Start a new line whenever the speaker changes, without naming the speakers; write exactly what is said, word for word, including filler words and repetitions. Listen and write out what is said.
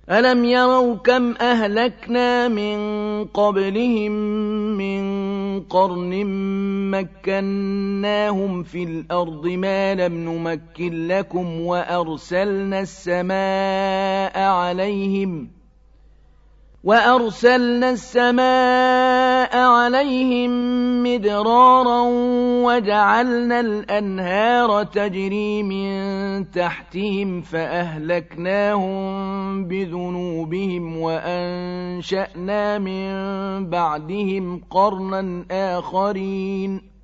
ألم يروا كم أهلكنا من قبلهم من قرن مكناهم في الأرض ما لم نمكن لكم وأرسلنا السماء عليهم وأرسلنا السماء عليهم مدرارا وجعلنا الأنهار تجري من تحتهم فأهلكناهم بذنوبهم وأنشأنا من بعدهم قرنا آخرين